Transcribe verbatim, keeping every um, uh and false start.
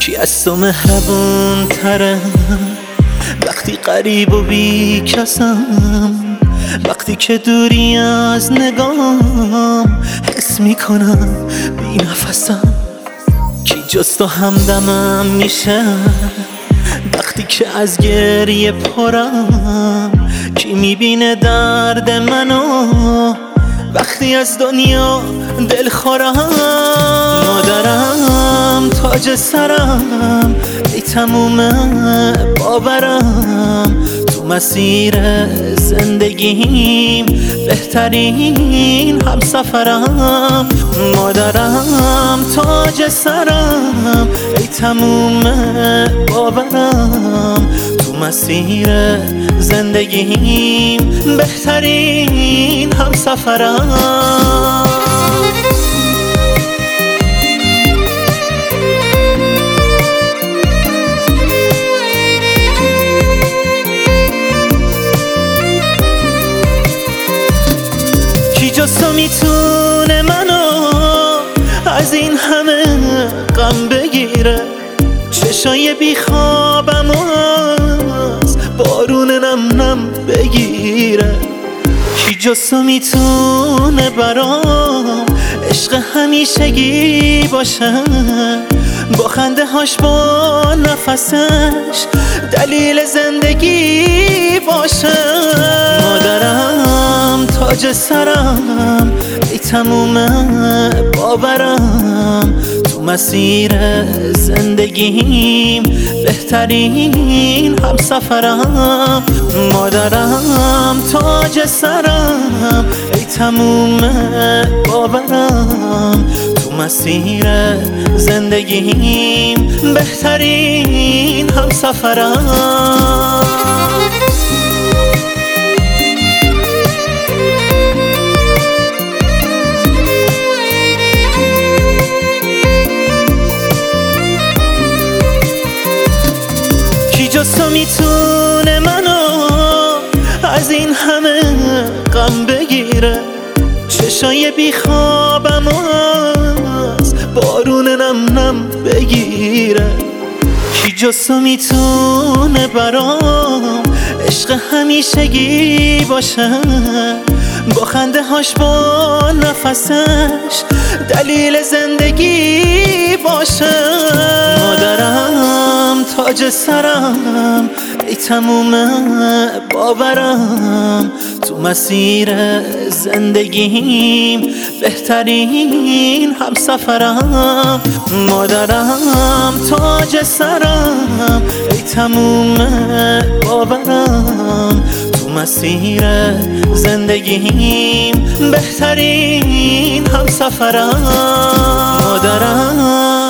کی از تو مهربون تره وقتی غریب و بی کسم، وقتی که دوری از نگام حس میکنم بی نفسم. کی جز تو همدمم میشه وقتی که از گریه پرم، کی میبینه درد منو وقتی از دنیا دل خورم. مادرم تاج سرم، ای تموم باورم، تو مسیر زندگیم بهترین همسفرم. مادرم تاج سرم، ای تموم باورم، تو مسیر زندگیم بهترین همسفرم. کی جز تو میتونه منو از این همه غم بگیره؟ چشای بیخوابم از بارون نم نم بگیره. کی جز تو میتونه برام عشق همیشگی باشه؟ با خنده هاش با نفسش دلیل زندگی باشه. مادرم تاج سرم، ای تموم باورم، تو مسیر زندگیم بهترین همسفرم. مادرم تاج سرم، ای تموم باورم، تو مسیر زندگیم بهترین همسفرم. کی جز تو میتونه منو از این همه غم بگیره؟ چشای بیخوابم از بارون نم نم بگیره. کی جز تو میتونه برام عشق همیشگی باشه؟ با خنده هاش با نفسش دلیل زندگی باشه. مادرم تاج سرم، ای تموم باورم، تو مسیر زندگیم بهترین همسفرم. مادرم تاج سرم، ای تموم باورم، تو مسیر زندگیم بهترین همسفرم. مادرم